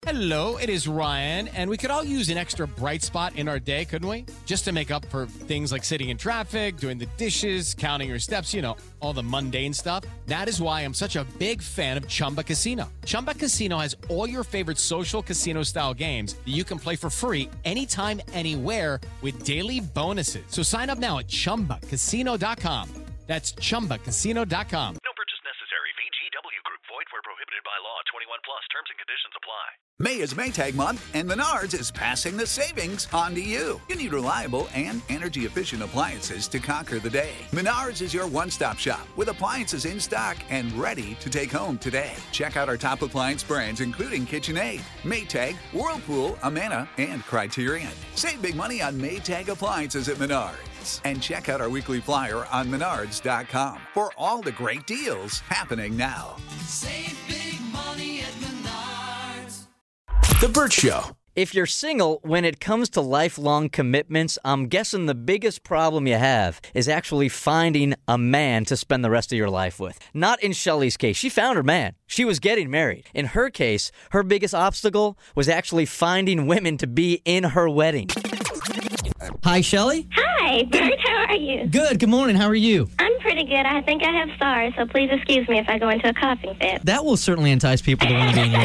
Hello, it is Ryan, and we could all use an extra bright spot in our day, couldn't we? Just to make up for things like sitting in traffic, doing the dishes, counting your steps, all the mundane stuff. That is why I'm such a big fan of Chumba Casino. Chumba Casino has all your favorite social casino-style games that you can play for free anytime, anywhere with daily bonuses. So sign up now at ChumbaCasino.com. That's ChumbaCasino.com. No purchase necessary. VGW Group. Void where prohibited by law. 21 plus. Terms and conditions apply. May is Maytag month, and Menards is passing the savings on to you. You need reliable and energy-efficient appliances to conquer the day. Menards is your one-stop shop with appliances in stock and ready to take home today. Check out our top appliance brands, including KitchenAid, Maytag, Whirlpool, Amana, and Criterion. Save big money on Maytag appliances at Menards. And check out our weekly flyer on Menards.com for all the great deals happening now. Save big money at Menards. The Bert Show. If you're single, when it comes to lifelong commitments, I'm guessing the biggest problem you have is actually finding a man to spend the rest of your life with. Not in Shelly's case. She found her man. She was getting married. In her case, her biggest obstacle was actually finding women to be in her wedding. Hi, Shelly. Hi, Bert. How are you? Good. Good morning. How are you? I'm pretty good. I think I have SARS, so please excuse me if I go into a coughing fit. That will certainly entice people to want to be in your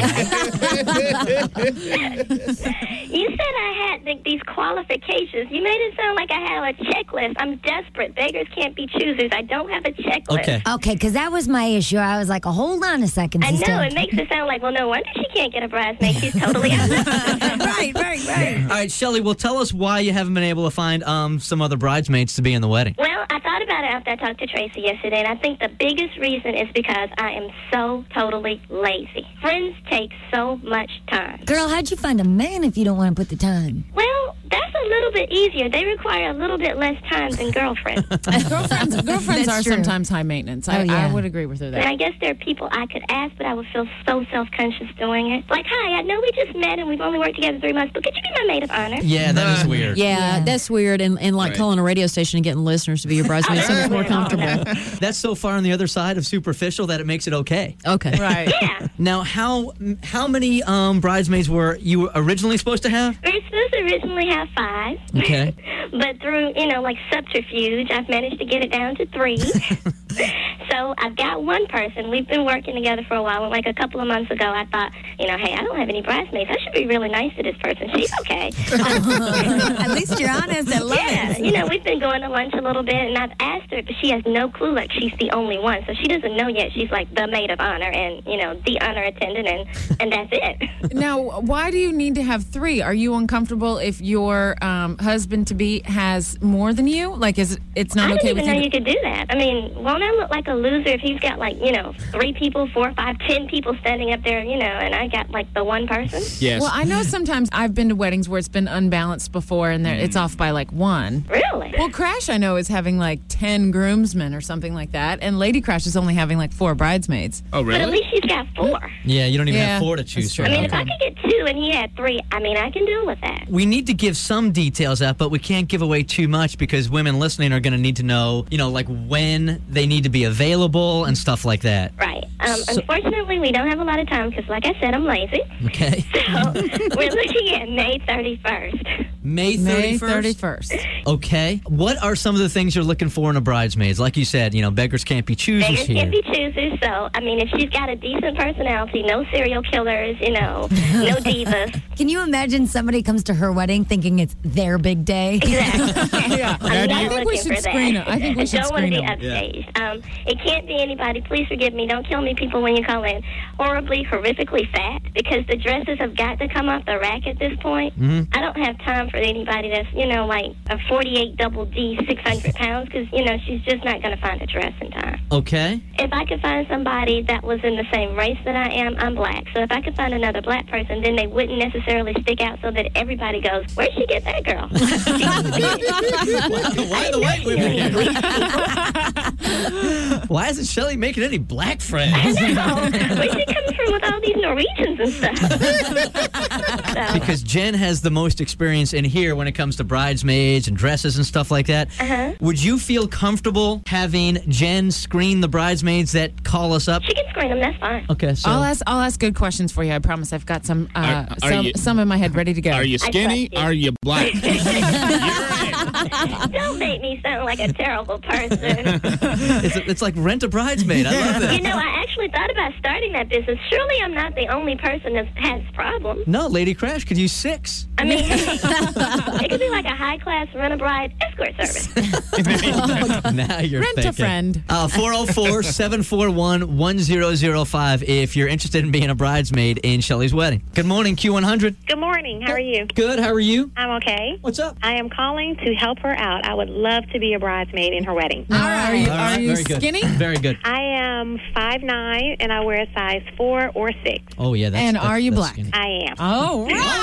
wedding. You said I had these qualifications. You made it sound like I had a checklist. I'm desperate. Beggars can't be choosers. I don't have a checklist. Okay, because that was my issue. I was like, hold on a second. I know. It makes it sound like, well, no wonder she can't get a bridesmaid. She's totally out. Right. All right, Shelly, well, tell us why you haven't been able to find some other bridesmaids to be in the wedding. Well, I thought about it after I talked to Tracy yesterday, and I think the biggest reason is because I am so totally lazy. Friends take so much time. Girl, how'd you find a man if you don't want to put the time? Well, that's a little bit easier. They require a little bit less time than girlfriends. Girlfriends are true. sometimes high maintenance. I would agree with her there. And I guess there are people I could ask, but I would feel so self-conscious doing it. Like, hi, I know we just met and we've only worked together 3 months, but could you be my maid of honor? Yeah, that is weird. Yeah, that's weird. And like calling a radio station and getting listeners to be your bridesmaid so much more comfortable. That's so far on the other side of superficial that it makes it okay. Okay. Right. Yeah. Now, how many bridesmaids were you originally supposed to have? We were supposed to originally have 5. Okay. But through, subterfuge, I've managed to get it down to 3. So I've got one person. We've been working together for a while. And like a couple of months ago, I thought, hey, I don't have any bridesmaids. I should be really nice to this person. She's okay. At least you're honest. I love it. We've been going to lunch a little bit, and I've asked her, but she has no clue, like she's the only one. So she doesn't know yet. She's like the maid of honor and, the honor attendant, and that's it. Now, why do you need to have 3? Are you uncomfortable if your husband-to-be has more than you? Like, it's not okay with you? I didn't even know you could do that. I mean, won't I look like a loser if he's got, 3 people, 4, 5, 10 people standing up there, and I got, the one person? Yes. Well, I know sometimes I've been to weddings where it's been unbalanced before, and it's off by, 1. Really? Well, Crash, I know, is having, 10 groomsmen or something like that, and Lady Crash is only having, 4 bridesmaids. Oh, really? But at least she's got 4. Yeah, you don't even have 4 to choose from. I mean, if I could get 2 and he had 3, I can deal with that. We need to give some details out, but we can't give away too much because women listening are going to need to know, when they need to be available and stuff like that. Right. Unfortunately, we don't have a lot of time because, like I said, I'm lazy. Okay. So we're looking at May 31st. May 31st? Okay. What are some of the things you're looking for in a bridesmaid? Like you said, beggars can't be choosers Beggars here. can't be choosers. So, if she's got a decent personality, no serial killers, no divas. Can you imagine somebody comes to her wedding thinking it's their big day? Exactly. Yeah. I'm not I think we looking should for that. screen it. I think we should don't want to screen be them. upstaged. It can't be anybody. Please forgive me. Don't kill me, people, when you call in horribly, horrifically fat, because the dresses have got to come off the rack at this point. Mm-hmm. I don't have time for anybody that's, like a 48 double D, 600 pounds, because, she's just not going to find a dress in time. Okay. If I could find somebody that was in the same race that I am, I'm black. So if I could find another black person, then they wouldn't necessarily stick out so that everybody goes, where'd she get that girl? Why the white women here? Why isn't Shelly making any black friends? I know. Where's she coming from with all these Norwegians and stuff? Because Jen has the most experience in here when it comes to bridesmaids and dresses and stuff like that. Would you feel comfortable having Jen screen the bridesmaids that call us up? She can screen them. That's fine. Okay, so I'll ask good questions for you. I promise. I've got some you- some in my head ready to go. Are you skinny? trust you. Are you black? Don't make me sound like a terrible person. it's like Rent a Bridesmaid. I love it. You know, I actually thought about starting that business. Surely I'm not the only person that has problems. No, Lady Crash could use 6. I mean, it could be like a high-class rent-a-bride escort service. Now you're Rent a thinking. friend. 404-741-1005 if you're interested in being a bridesmaid in Shelly's wedding. Good morning, Q100. Good morning. How are you? Good, how are you? I'm okay. What's up? I am calling to help her out. I would love to be a bridesmaid in her wedding. All right. Are you very good. skinny? Very good. I am 5'9", and I wear a size 4 or 6. Oh, yeah. And are you black? skinny. I am. Oh,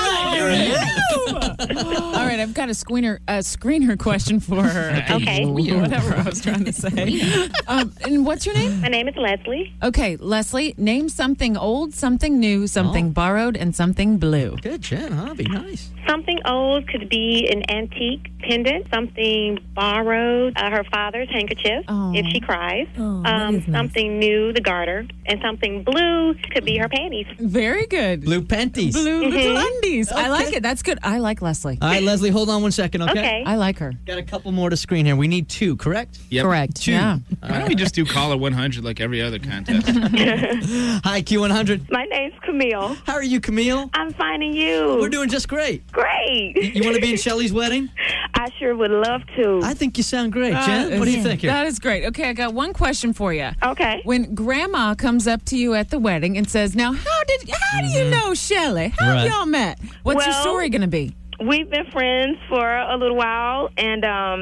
right. All right, I've got a screener question for her. Okay. Whatever I was trying to say. And what's your name? My name is Leslie. Okay, Leslie, name something old, something new, something borrowed, and something blue. Good, Jen, huh? Be nice. Something old could be an antique pendant. Something borrowed, her father's handkerchief, Oh. if she cries. that is nice. Something new, the garter. And something blue could be her panties. Very good. Blue panties. Blue little undies. I like Okay. it. That's good. I like Leslie. All right, Leslie, hold on one second, okay? Okay. I like her. Got a couple more to screen here. We need 2, correct? Yep. Correct. 2. Yeah. Why don't we just do Caller 100 like every other contest? Hi, Q100. My name's Camille. How are you, Camille? I'm finding you. We're doing just great. Great. You want to be in Shelly's wedding? I sure would love to. I think you sound great. Jen, what do you think here? That is great. Okay, I got one question for you. Okay. When Grandma comes up to you at the wedding and says, "Now, how do you know Shelly? How Right. y'all met? What's your Well- story going to be?" We've been friends for a little while, and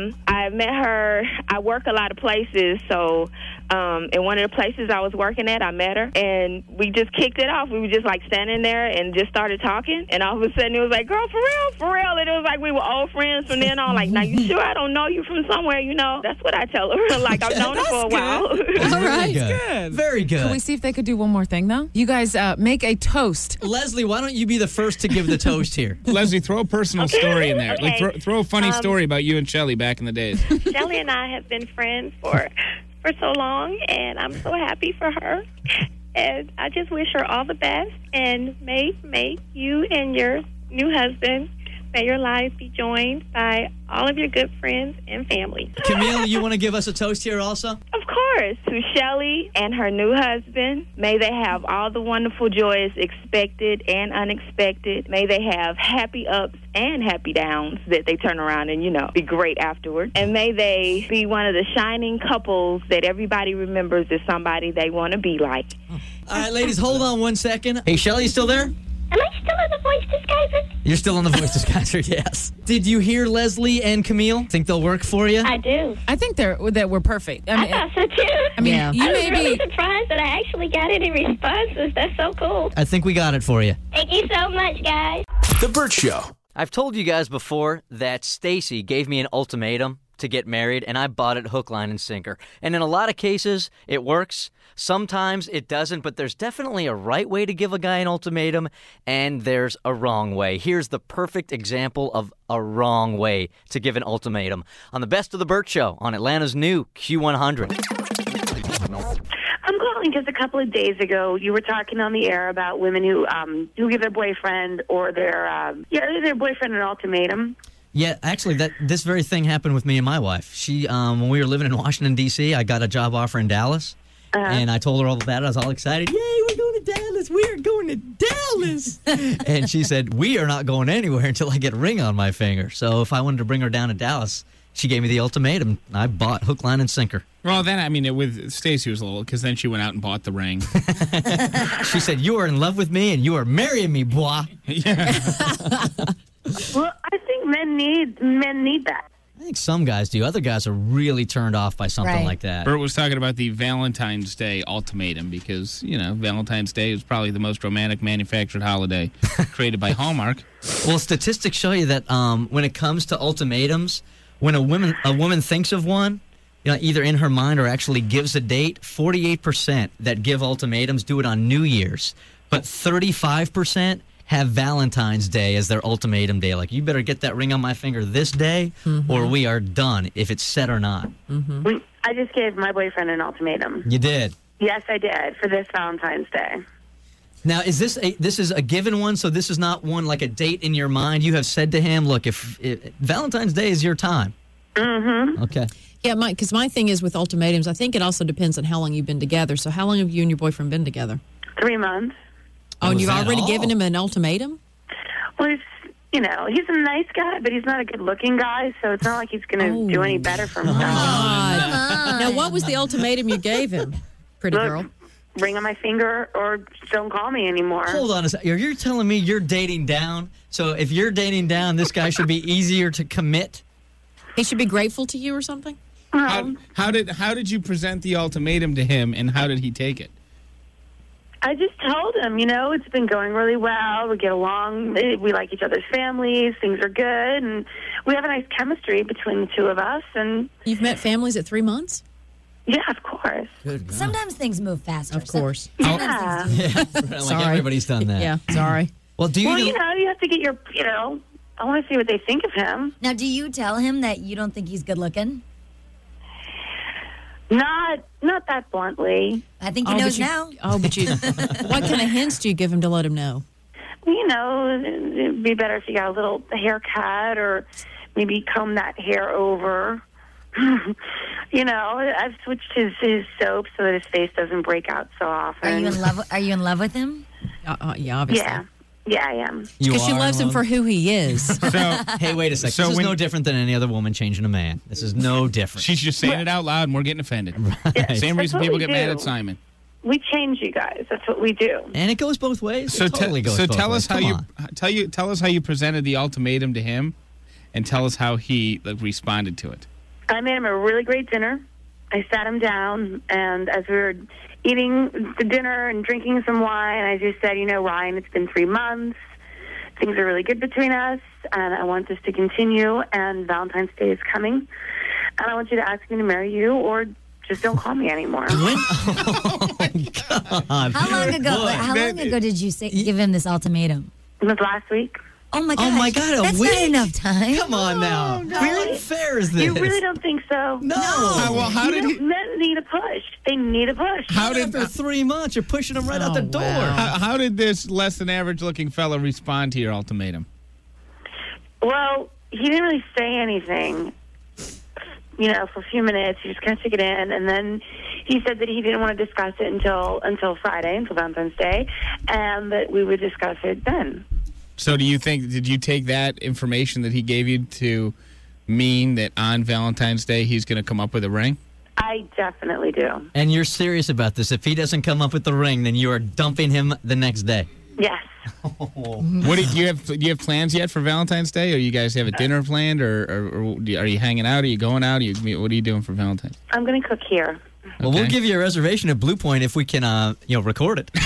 I met her. I work a lot of places, so in one of the places I was working at, I met her, and we just kicked it off. We were just like standing there and just started talking, and all of a sudden it was like, "Girl, for real," and it was like we were old friends from then on. Like, now you sure I don't know you from somewhere? You know, that's what I tell her. Like, I've known her for a while. All Very right, good. Very good. Can we see if they could do one more thing, though? You guys make a toast. Leslie, why don't you be the first to give the toast here? Leslie, throw a personal story in there. Like Okay. throw a funny story about you and Shelly back in the days. Shelly and I have been friends for so long, and I'm so happy for her. And I just wish her all the best, and may you and your new husband, may your lives be joined by all of your good friends and family. Camille, you want to give us a toast here also? Of course, to Shelly and her new husband, may they have all the wonderful joys expected and unexpected. May they have happy ups and happy downs that they turn around and, be great afterward. And may they be one of the shining couples that everybody remembers as somebody they want to be like. All right, ladies, hold on one second. Hey, Shelly, you still there? Am I still in the voice disguiser? You're still on the voice disguiser, yes. Did you hear Leslie and Camille? Think they'll work for you? I do. I think that we're perfect. I thought so too. I mean, Yeah. you I was may really be. surprised that I actually got any responses. That's so cool. I think we got it for you. Thank you so much, guys. The Burt Show. I've told you guys before that Stacy gave me an ultimatum to get married, and I bought it hook, line, and sinker. And in a lot of cases, it works. Sometimes it doesn't, but there's definitely a right way to give a guy an ultimatum, and there's a wrong way. Here's the perfect example of a wrong way to give an ultimatum on the Best of the Burt Show on Atlanta's new Q100. I'm calling because a couple of days ago you were talking on the air about women who give their boyfriend or their boyfriend an ultimatum. Yeah, actually, this very thing happened with me and my wife. She, when we were living in Washington, D.C., I got a job offer in Dallas, and I told her all about it. I was all excited. Yay, we're going to Dallas. We're going to Dallas. And she said, we are not going anywhere until I get a ring on my finger. So if I wanted to bring her down to Dallas, she gave me the ultimatum. I bought hook, line, and sinker. Well, then, with Stacey was a little, because then she went out and bought the ring. She said, you are in love with me, and you are marrying me, boy. Yeah. Well, I think men need that. I think some guys do. Other guys are really turned off by something Right. like that. Bert was talking about the Valentine's Day ultimatum because, Valentine's Day is probably the most romantic manufactured holiday created by Hallmark. Well, statistics show you that when it comes to ultimatums, when a woman thinks of one, either in her mind or actually gives a date, 48% that give ultimatums do it on New Year's, but 35% have Valentine's Day as their ultimatum day. Like, you better get that ring on my finger this day or we are done, if it's set or not. I just gave my boyfriend an ultimatum. You did? Yes, I did, for this Valentine's Day. Now, is this is a given one, so this is not one like a date in your mind? You have said to him, look, if Valentine's Day is your time. Okay. Yeah, because my thing is with ultimatums, I think it also depends on how long you've been together. So how long have you and your boyfriend been together? 3 months. Oh, and you've that already all? given him an ultimatum? Well, he's a nice guy, but he's not a good-looking guy, so it's not like he's going to do any better for himself. Now, what was the ultimatum you gave him, pretty girl? Ring on my finger or don't call me anymore. Hold on a second. You're telling me you're dating down? So if you're dating down, this guy should be easier to commit? He should be grateful to you or something? How did you present the ultimatum to him, and how did he take it? I just told him, it's been going really well. We get along. We like each other's families. Things are good. And we have a nice chemistry between the two of us. And you've met families at 3 months? Yeah, of course. Sometimes things move faster. Of course. Yeah. Like everybody's done that. Yeah, sorry. Well, do you... you have to get your, I want to see what they think of him. Now, do you tell him that you don't think he's good looking? Not that bluntly. I think he knows now. But you... What kind of hints do you give him to let him know? It'd be better if you got a little haircut or maybe comb that hair over. I've switched his soap so that his face doesn't break out so often. Are you in love with him? Yeah, obviously. Yeah, I am. Because she loves him for who he is. So, hey, wait a second. So this is no different than any other woman changing a man. This is no different. She's just saying it out loud, and we're getting offended. Right. Same reason what people we get do. mad at Simon. We change you guys. That's what we do. And it goes both ways. So It totally goes both tell ways. us how Come you on. tell us how you presented the ultimatum to him, and tell us how he responded to it. I made him a really great dinner. I sat him down, and as we were eating the dinner and drinking some wine, I just said, Ryan, it's been 3 months. Things are really good between us, and I want this to continue, and Valentine's Day is coming, and I want you to ask me to marry you, or just don't call me anymore. Oh, my God. How long ago did you give him this ultimatum? It was last week. Oh, my God. Oh, my God, That's a week? not enough time. Come on now. Where unfair is this? You really don't think so? No. How did he... Men need a push. They need a push. After 3 months, you're pushing him right out the door. Wow. How did this less than average looking fella respond to your ultimatum? Well, he didn't really say anything, for a few minutes. He just kind of took it in, and then he said that he didn't want to discuss it until Friday, until Valentine's Day, and that we would discuss it then. So did you take that information that he gave you to mean that on Valentine's Day he's going to come up with a ring? I definitely do. And you're serious about this. If he doesn't come up with the ring, then you are dumping him the next day. Yes. What do you have plans yet for Valentine's Day? Or you guys have a dinner planned, or are you hanging out? Are you going out? What are you doing for Valentine's? I'm going to cook here. Well, we'll give you a reservation at Blue Point if we can, record it.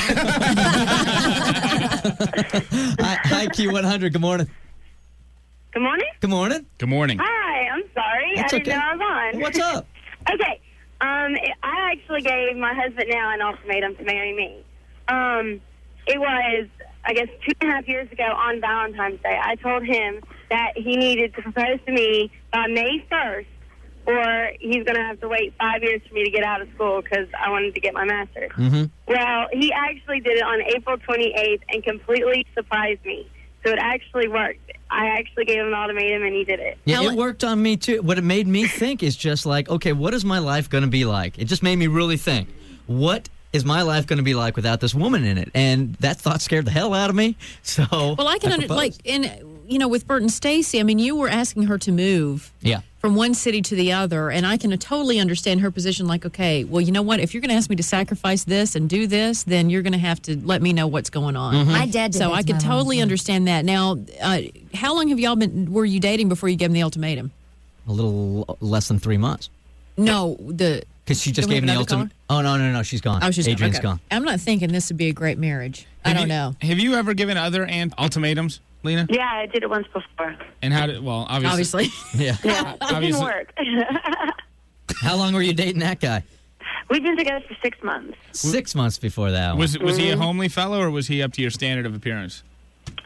Hi, Q100. Good morning. Good morning. Good morning. Good morning. Hi, I'm sorry. That's I didn't okay. know I was on. What's up? Okay. I actually gave my husband now an ultimatum to marry me. It was, I guess, 2.5 years ago on Valentine's Day. I told him that he needed to propose to me by May 1st, or he's going to have to wait 5 years for me to get out of school because I wanted to get my master's. Mm-hmm. Well, he actually did it on April 28th and completely surprised me. So it actually worked. I actually gave him an ultimatum, and he did it. Yeah, it worked on me, too. What it made me think is just like, okay, what is my life going to be like? It just made me really think, what is my life going to be like without this woman in it? And that thought scared the hell out of me. So, well, I can with Bert and Stacy, I mean, you were asking her to move from one city to the other, and I can totally understand her position. Like, okay, well, you know what? If you're going to ask me to sacrifice this and do this, then you're going to have to let me know what's going on. Mm-hmm. My dad did so that I to could my mom, totally so. understand that. Now, how long have y'all were you dating before you gave him the ultimatum? A little less than 3 months. No, because she just gave him the ultimate. Oh, no, she's gone. Oh, she's Adrian's okay. gone. I'm not thinking this would be a great marriage. I don't know. Have you ever given other ultimatums, Lena? Yeah, I did it once before. And how did? Well, obviously. Yeah. Yeah, it didn't work. How long were you dating that guy? We've been together for 6 months. 6 months before that one. Was he a homely fellow, or was he up to your standard of appearance?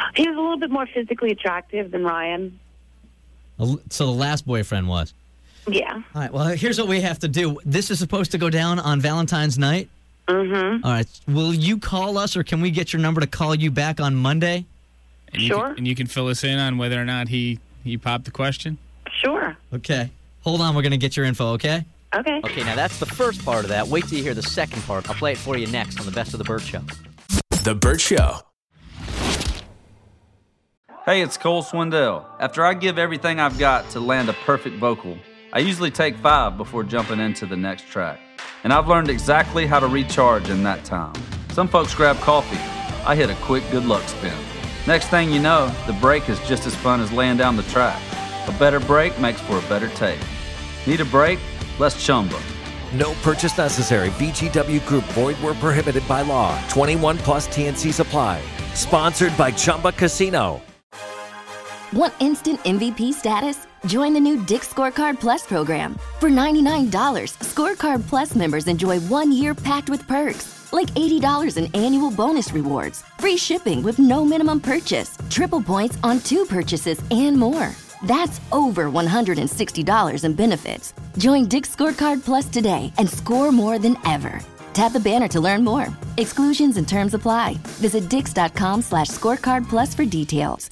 He was a little bit more physically attractive than Ryan. So the last boyfriend was? Yeah. All right, well, here's what we have to do. This is supposed to go down on Valentine's night? Mm-hmm. All right, will you call us, or can we get your number to call you back on Monday? And you can fill us in on whether or not he popped the question? Sure. Okay. Hold on, we're going to get your info, okay? Okay. Okay, now that's the first part of that. Wait till you hear the second part. I'll play it for you next on the Best of the Burt Show. The Burt Show. Hey, it's Cole Swindell. After I give everything I've got to land a perfect vocal, I usually take 5 before jumping into the next track. And I've learned exactly how to recharge in that time. Some folks grab coffee. I hit a quick good luck spin. Next thing you know, the break is just as fun as laying down the track. A better break makes for a better take. Need a break? Let's Chumba. No purchase necessary. VGW Group. Void where prohibited by law. 21 plus TNC Supply. Sponsored by Chumba Casino. Want instant MVP status? Join the new Dick's Scorecard Plus program. For $99, Scorecard Plus members enjoy 1 year packed with perks, like $80 in annual bonus rewards, free shipping with no minimum purchase, triple points on 2 purchases, and more. That's over $160 in benefits. Join Dick's Scorecard Plus today and score more than ever. Tap the banner to learn more. Exclusions and terms apply. Visit dix.com/scorecardplus for details.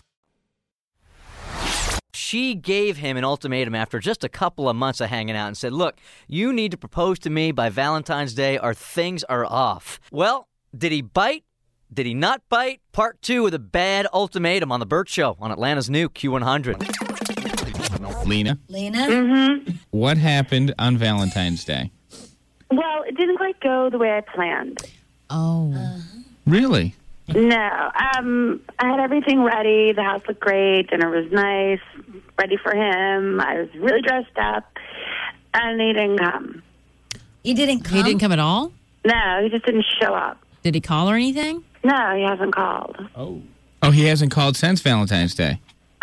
She gave him an ultimatum after just a couple of months of hanging out and said, look, you need to propose to me by Valentine's Day or things are off. Well, did he bite? Did he not bite? Part 2 of the bad ultimatum on The Burt Show on Atlanta's new Q100. Lena? Mm-hmm. What happened on Valentine's Day? Well, it didn't quite go the way I planned. Oh. Really? No. I had everything ready. The house looked great. Dinner was nice. Ready for him. I was really dressed up. And he didn't come. He didn't come? He didn't come at all? No, he just didn't show up. Did he call or anything? No, he hasn't called. Oh, he hasn't called since Valentine's Day.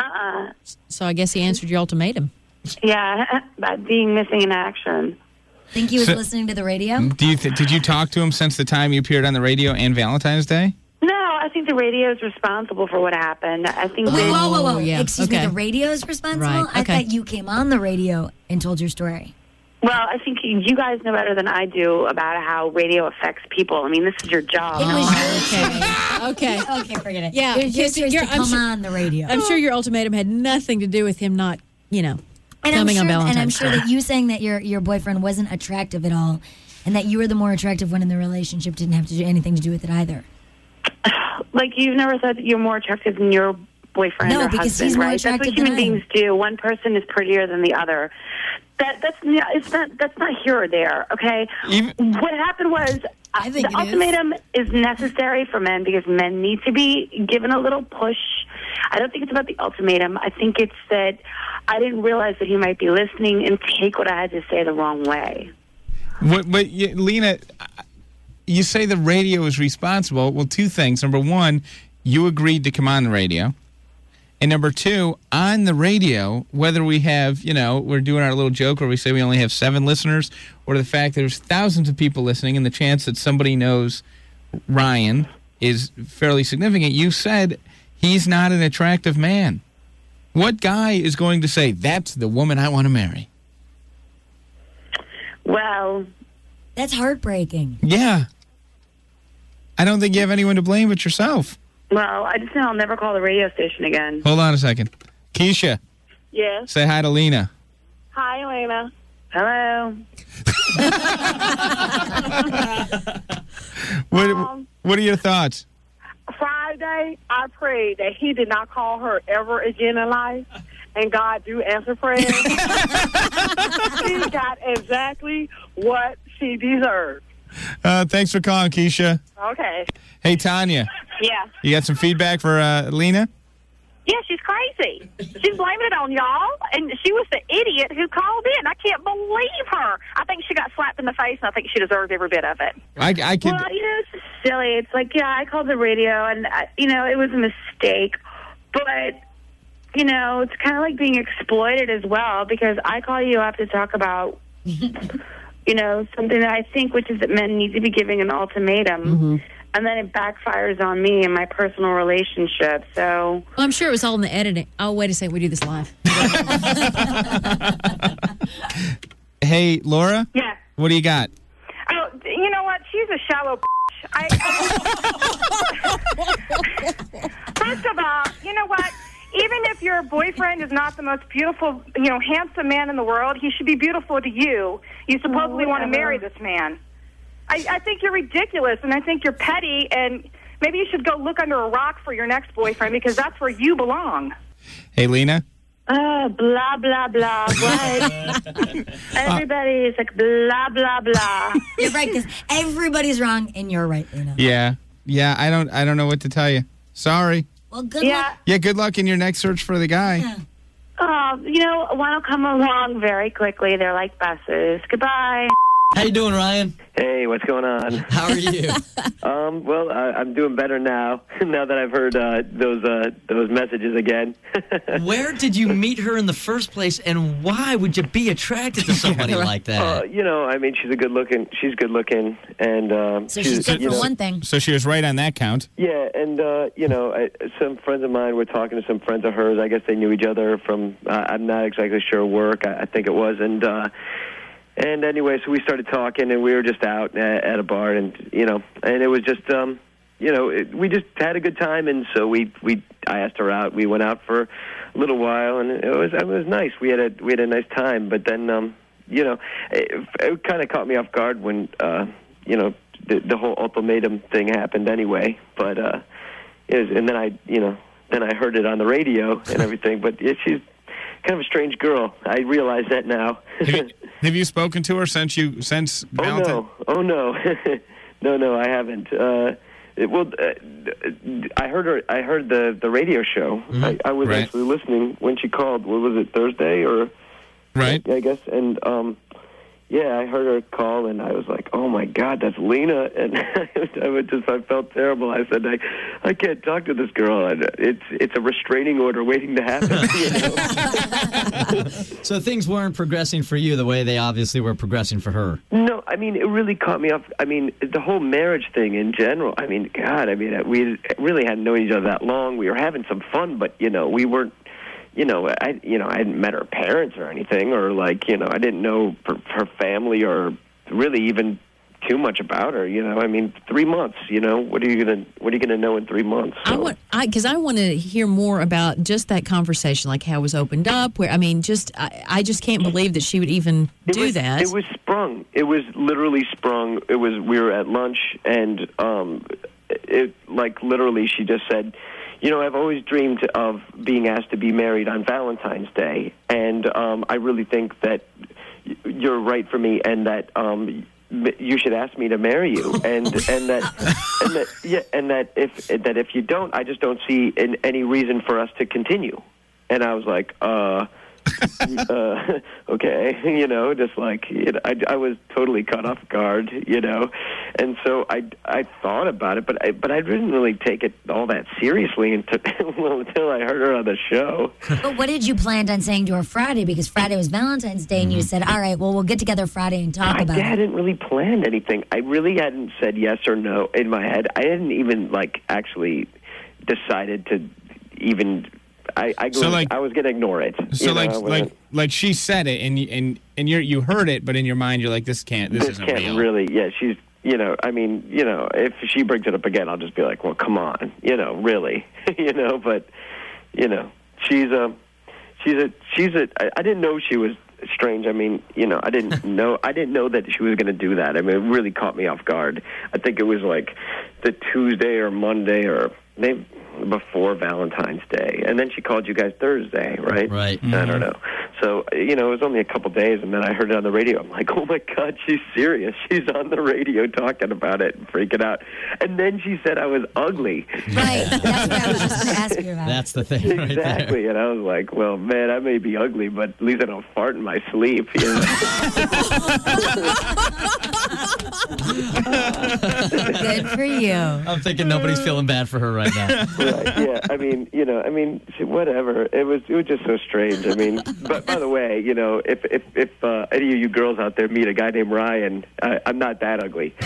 So I guess he answered your ultimatum. Yeah, by being missing in action. Think he was listening to the radio? Did you talk to him since the time you appeared on the radio and Valentine's Day? No, I think the radio is responsible for what happened. I think. Whoa. yeah. Excuse me, the radio is responsible? Right, I okay. thought you came on the radio and told your story. Well, I think you guys know better than I do about how radio affects people. I mean, this is your job. It was Okay. Okay, forget it. Yeah, It was just yours to come on the radio. I'm sure your ultimatum had nothing to do with him not, And coming on Valentine's And I'm sure Day. that you saying that your boyfriend wasn't attractive at all, and that you were the more attractive one in the relationship didn't have to do anything to do with it either. Like, you've never said that you're more attractive than your boyfriend No, or because husband, he's more right? That's what attractive human than I am. beings do. One person is prettier than the other. That's not here or there, okay? What happened was the ultimatum is necessary for men because men need to be given a little push. I don't think it's about the ultimatum. I think it's that I didn't realize that he might be listening and take what I had to say the wrong way. But Lena, you say the radio is responsible. Well, 2 things. Number 1, you agreed to come on the radio. And number 2, on the radio, whether we have, we're doing our little joke where we say we only have 7 listeners, or the fact that there's thousands of people listening and the chance that somebody knows Ryan is fairly significant, you said he's not an attractive man. What guy is going to say, that's the woman I want to marry? Well, that's heartbreaking. Yeah. I don't think you have anyone to blame but yourself. Well, I just know I'll never call the radio station again. Hold on a second. Keisha, Yes. say hi to Lena. Hi, Elena. Hello. What are your thoughts? Friday, I prayed that he did not call her ever again in life, and God do answer prayers. She got exactly what she deserved. Thanks for calling, Keisha. Okay. Hey, Tanya, Yeah. you got some feedback for Lena? Yeah, she's crazy. She's blaming it on y'all, and she was the idiot who called in. I can't believe her. I think she got slapped in the face, and I think she deserved every bit of it. I could. Well, it's just silly. It's like, yeah, I called the radio, and, it was a mistake. But, it's kind of like being exploited as well, because I call you up to talk about, something that I think, which is that men need to be giving an ultimatum. Mm-hmm. and then it backfires on me in my personal relationship. So Well, I'm sure it was all in the editing. Oh, wait a second. We do this live. Hey, Laura? Yeah. What do you got? Oh, you know what? She's a shallow First of all, you know what? Even if your boyfriend is not the most beautiful, handsome man in the world, he should be beautiful to you. You supposedly want to marry this man. I think you're ridiculous, and I think you're petty, and maybe you should go look under a rock for your next boyfriend, because that's where you belong. Hey, Lena? blah, blah, blah. What? Everybody is like blah, blah, blah. You're right, because everybody's wrong, and you're right, Lena. Yeah. I don't know what to tell you. Sorry. Well, good luck. Yeah, good luck in your next search for the guy. Yeah. One will come along very quickly. They're like buses. Goodbye. How you doing, Ryan? Hey, what's going on? How are you? Well, I'm doing better now. Now that I've heard those messages again. Where did you meet her in the first place, and why would you be attracted to somebody like that? She's good looking, and So she's good for one thing. So she was right on that count. Yeah, and some friends of mine were talking to some friends of hers. I guess they knew each other from I'm not exactly sure work. I think it was, and anyway, so we started talking, and we were just out at a bar, and it was just, we just had a good time, and so I asked her out. We went out for a little while, and it was nice. We had a nice time, but then, it kind of caught me off guard when, the whole ultimatum thing happened anyway. But and then I heard it on the radio and everything. But she's kind of a strange girl. I realize that now. Have you spoken to her since Valentine? Oh no, no, I haven't. I heard the radio show. Mm-hmm. I was actually listening when she called. What was it, Thursday or? Right. I guess, and I heard her call, and I was like, "Oh my God, that's Lena!" And I felt terrible. I said, "I can't talk to this girl. It's a restraining order waiting to happen." So things weren't progressing for you the way they obviously were progressing for her. No, it really caught me off. The whole marriage thing in general. We really hadn't known each other that long. We were having some fun, but we weren't. I hadn't met her parents or anything, or I didn't know her family or really even too much about her. 3 months. What are you gonna know in 3 months? So. I want to hear more about just that conversation, like how it was opened up. Where I just can't believe that she would even do that. It was sprung. It was literally sprung. We were at lunch, and literally she just said, I've always dreamed of being asked to be married on Valentine's Day, and I really think that you're right for me, and that you should ask me to marry you, and that if you don't, I just don't see any reason for us to continue. And I was like, okay, I was totally caught off guard, and so I thought about it, but I didn't really take it all that seriously until I heard her on the show. But what did you plan on saying to her Friday? Because Friday was Valentine's Day, and you said, all right, well, we'll get together Friday and talk about it. I hadn't really planned anything. I really hadn't said yes or no in my head. I hadn't even, actually decided to even... I was going to ignore it. So she said it, and you heard it, but in your mind you're like, this isn't real. Really. Yeah, she's if she brings it up again, I'll just be like, well, come on, really, But she's I didn't know she was strange. I didn't know that she was going to do that. It really caught me off guard. I think it was like the Tuesday or Monday or maybe before Valentine's Day, and then she called you guys Thursday, right? Right. Mm-hmm. I don't know. So it was only a couple days, and then I heard it on the radio. I'm like, oh my God, she's serious. She's on the radio talking about it and freaking out. And then she said I was ugly. Right. That's what I was just going to ask you about. That's the thing, right exactly. there. And I was like, well, man, I may be ugly, but at least I don't fart in my sleep. Good for you. I'm thinking nobody's feeling bad for her right now. Right, yeah, whatever. It was just so strange. But By the way, you know, if any of you girls out there meet a guy named Ryan, I'm not that ugly.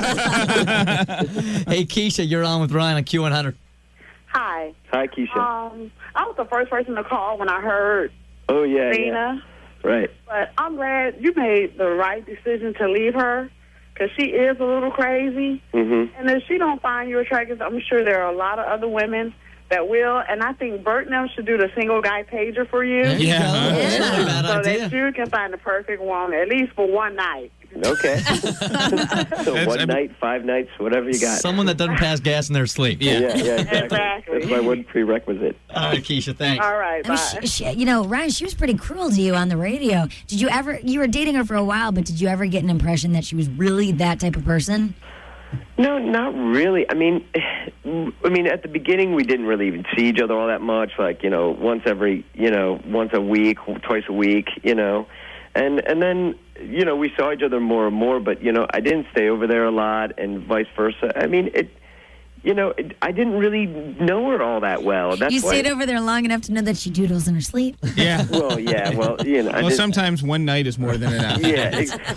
Hey, Keisha, you're on with Ryan on Q100. Hi. Hi, Keisha. I was the first person to call when I heard Oh, yeah. Dina. Right. But I'm glad you made the right decision to leave her because she is a little crazy. Mm-hmm. And if she don't find you attractive, I'm sure there are a lot of other women that will. And I think Bert and them should do the single guy pager for you. So that you can find the perfect woman, at least for one night. Okay. So one night, 5 nights, whatever you got. Someone that doesn't pass gas in their sleep. Yeah, exactly. That's my one prerequisite. All right, Keisha, thanks. All right, bye. Ryan, she was pretty cruel to you on the radio. Did you ever, you were dating her for a while, but did you ever get an impression that she was really that type of person? No, not really. I mean, at the beginning, we didn't really even see each other all that much. Like, once a week, twice a week, and then, we saw each other more and more. But I didn't stay over there a lot, and vice versa. I mean, I didn't really know her all that well. That's You why. stayed over there long enough to know that she doodles in her sleep. Yeah. Well, yeah. Well, Well, sometimes one night is more than enough. Yeah.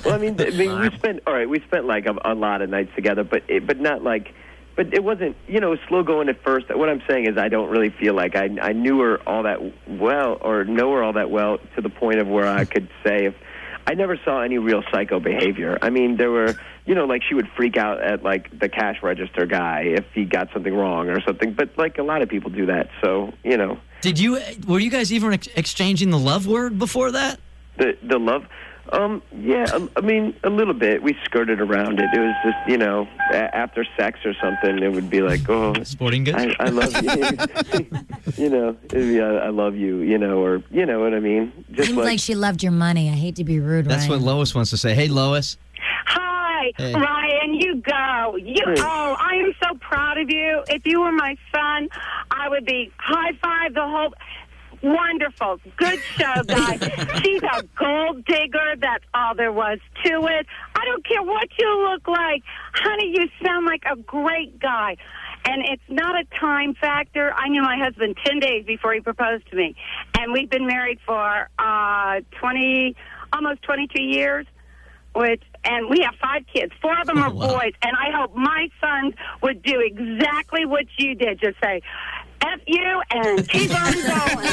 We spent like a lot of nights together, but not like, but it wasn't, slow going at first. What I'm saying is I don't really feel like I knew her all that well or know her all that well to the point of where I could say if I never saw any real psycho behavior. I mean, there were, like she would freak out at like the cash register guy if he got something wrong or something. But like a lot of people do that. So, Were you guys even exchanging the love word before that? The love? Yeah, I mean, a little bit. We skirted around it. It was just, after sex or something, it would be like, oh. Sporting goods? I love you. It'd be, I love you, or, you know what I mean? Just Seems like she loved your money. I hate to be rude, That's Ryan. what Lois wants to say. Hey, Lois. Hi, Hey. Ryan, you go. I am so proud of you. If you were my son, I would be high-five the whole... Wonderful. Good show, guys. She's a gold digger. That's all there was to it. I don't care what you look like. Honey, you sound like a great guy. And it's not a time factor. I knew my husband 10 days before he proposed to me. And we've been married for almost 22 years. And we have 5 kids. 4 of them are boys. And I hope my sons would do exactly what you did. Just say, F you and keep on going.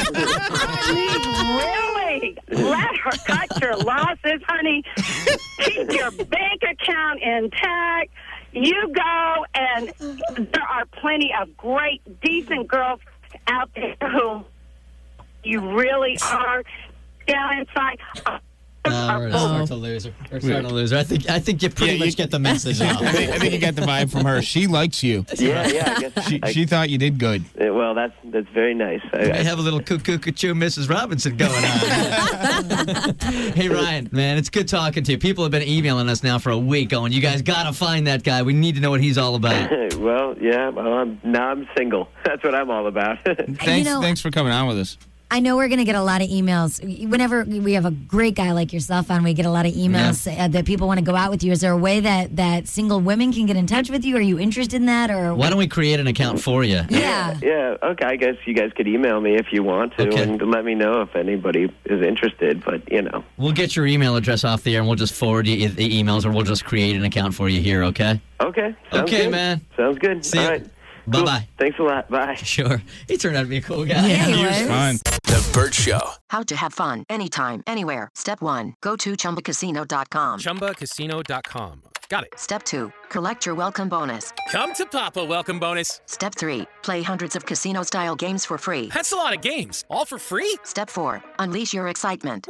I mean, really, let her cut your losses, honey. Keep your bank account intact. You go, and there are plenty of great, decent girls out there who you really are down inside. We're starting to lose her. We're starting to lose her. I think you pretty much get the message out. I think you got the vibe from her. She likes you. Yeah, I guess. She thought you did good. Well, that's very nice. I have a little cuckoo Mrs. Robinson going on. Hey, Ryan, man, it's good talking to you. People have been emailing us now for a week going, you guys got to find that guy. We need to know what he's all about. Well, yeah, now I'm single. That's what I'm all about. Thanks for coming on with us. I know we're going to get a lot of emails. Whenever we have a great guy like yourself on, we get a lot of emails that people want to go out with you. Is there a way that single women can get in touch with you? Are you interested in that? Or why don't we create an account for you? Yeah. Yeah, okay. I guess you guys could email me if you want to and let me know if anybody is interested, but, We'll get your email address off the air, and we'll just forward you the emails, or we'll just create an account for you here, okay? Okay. Sounds okay, good. man. Sounds good. See All you. right. Bye-bye. Cool. Thanks a lot. Bye. Sure. He turned out to be a cool guy. Yeah, he was fun. The Bert Show. How to have fun anytime, anywhere. Step 1. Go to ChumbaCasino.com. ChumbaCasino.com. Got it. Step 2. Collect your welcome bonus. Come to Papa welcome bonus. Step 3. Play hundreds of casino-style games for free. That's a lot of games. All for free? Step 4. Unleash your excitement.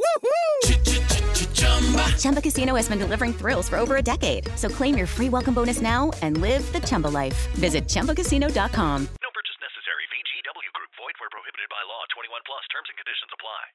Chumba Casino has been delivering thrills for over a decade. So claim your free welcome bonus now and live the Chumba life. Visit ChumbaCasino.com. No purchase necessary. VGW Group. Void where prohibited by law. 21 plus. Terms and conditions apply.